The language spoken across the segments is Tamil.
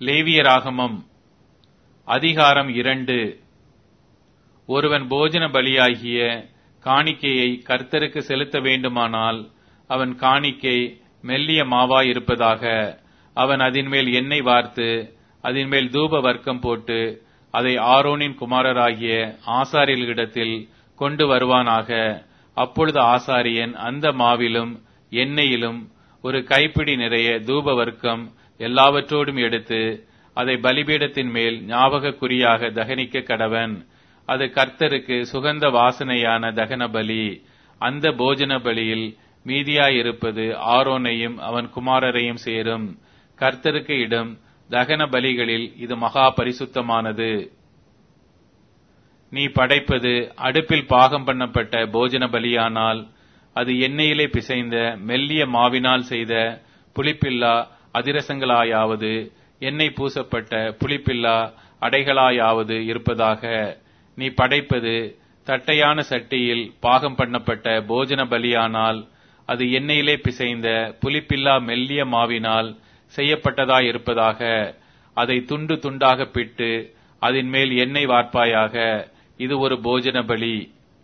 லேவியராகமம் அதிகாரம் 2. ஒருவன் போஜன பலியாகிய காணிக்கையை கர்த்தருக்கு செலுத்த வேண்டுமானால் அவன் காணிக்கை மெல்லிய மாவாய் இருப்பதாக. அவன் அதின்மேல் எண்ணெய் வார்த்து அதின்மேல் தூப வர்க்கம் போட்டு அதை ஆரோனின் குமாரராகிய ஆசாரியர்களிடத்தில் கொண்டு வருவானாக. அப்பொழுது ஆசாரியன் அந்த மாவிலும் எண்ணெயிலும் ஒரு கைப்பிடி நிறைய தூப வர்க்கம் எல்லாவற்றோடும் எடுத்து அதை பலிபீடத்தின் மேல் ஞாபக குறியாக தகனிக்க கடவன். அது கர்த்தருக்கு சுகந்த வாசனையான தகன பலி. அந்த போஜன பலியில் மீதியாயிருப்பது ஆரோனையும் அவன் குமாரரையும் சேரும். கர்த்தருக்கு இடும் தகன பலிகளில் இது மகா பரிசுத்தமானது. நீ படைப்பது அடுப்பில் பாகம் பண்ணப்பட்ட போஜன பலியானால் அது எண்ணெயிலே பிசைந்த மெல்லிய மாவினால் செய்த புளிப்பில்லா அதிரசங்களாயாவது எண்ணெய் பூசப்பட்ட புளிப்பில்லா அடைகளாயாவது இருப்பதாக. நீ படைப்பது தட்டையான சட்டியில் பாகம் பண்ணப்பட்ட போஜன பலியானால் அது எண்ணெயிலே பிசைந்த புளிப்பில்லா மெல்லிய மாவினால் செய்யப்பட்டதாயிருப்பதாக. அதை துண்டு துண்டாக பிட்டு அதன் மேல் எண்ணெய் வார்ப்பாயாக. இது ஒரு போஜன பலி.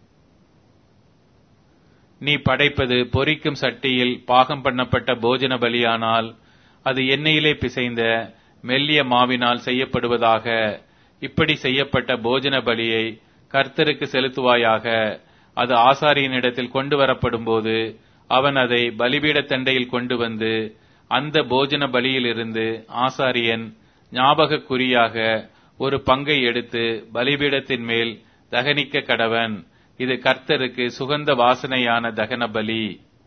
நீ படைப்பது பொரிக்கும் சட்டியில் பாகம் பண்ணப்பட்ட போஜன பலியானால் அது எண்ணெயிலே பிசைந்த மெல்லிய மாவினால் செய்யப்படுவதாக. இப்படி செய்யப்பட்ட போஜன பலியை கர்த்தருக்கு செலுத்துவாயாக. அது ஆசாரியனிடத்தில் கொண்டு வரப்படும் போது அவன் அதை பலிபீடத் தண்டையில் கொண்டு வந்து அந்த போஜன பலியிலிருந்து ஆசாரியன் ஞாபக குறியாக ஒரு பங்கை எடுத்து பலிபீடத்தின் மேல் தகனிக்க கடவன். இது கர்த்தருக்கு சுகந்த வாசனையான தகன பலி.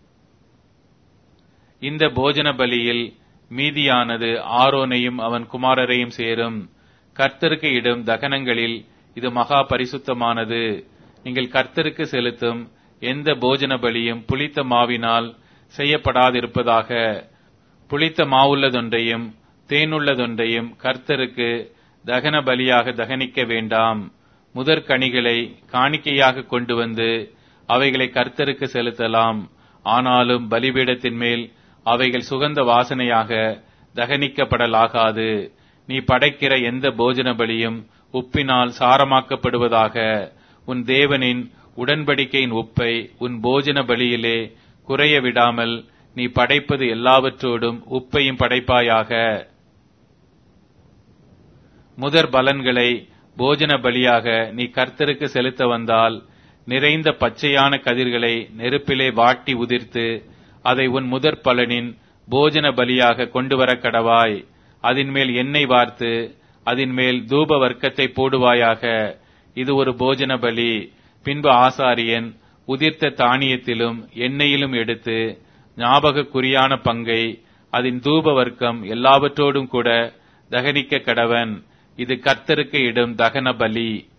இந்த போஜன பலியில் மீதியானது ஆரோனையும் அவன் குமாரரையும் சேரும். கர்த்தருக்கு இடும் தகனங்களில் இது மகா பரிசுத்தமானது. நீங்கள் கர்த்தருக்கு செலுத்தும் எந்த போஜன பலியும் புளித்த மாவினால் செய்யப்படாதிருப்பதாக. புளித்த மாவுள்ளதொன்றையும் தேனுள்ளதொன்றையும் கர்த்தருக்கு தகன பலியாக தகனிக்க வேண்டாம். முதற்கனிகளை காணிக்கையாக கொண்டு வந்து அவைகளை கர்த்தருக்கு செலுத்தலாம். ஆனாலும் பலிபீடத்தின் மேல் அவைகள் சுகந்த வாசனையாக தகனிக்கப்படலாகாது. நீ படைக்கிற எந்த போஜன பலியும் உப்பினால் சாரமாக்கப்படுவதாக. உன் தேவனின் உடன்படிக்கையின் உப்பை உன் போஜன பலியிலே குறைய விடாமல் நீ படைப்பது எல்லாவற்றோடும் உப்பையும் படைப்பாயாக. முதற் பலன்களை போஜன பலியாக நீ கர்த்தருக்கு செலுத்த வந்தால் நிறைந்த பச்சையான கதிர்களை நெருப்பிலே வாட்டி உதிர்த்து அதை உன் முதற் பலனின் போஜன பலியாக கொண்டு வர கடவாய். அதின்மேல் எண்ணெய் வார்த்து அதின்மேல் தூப வர்க்கத்தை போடுவாயாக. இது ஒரு போஜன பலி. பின்பு ஆசாரியன் உதிர்த்த தானியத்திலும் எண்ணெயிலும் எடுத்து ஞாபக குறியான பங்கை அதன் தூப வர்க்கம் எல்லாவற்றோடும் கூட தகனிக்க கடவன். இது கர்த்தருக்கு இடும் தகன பலி.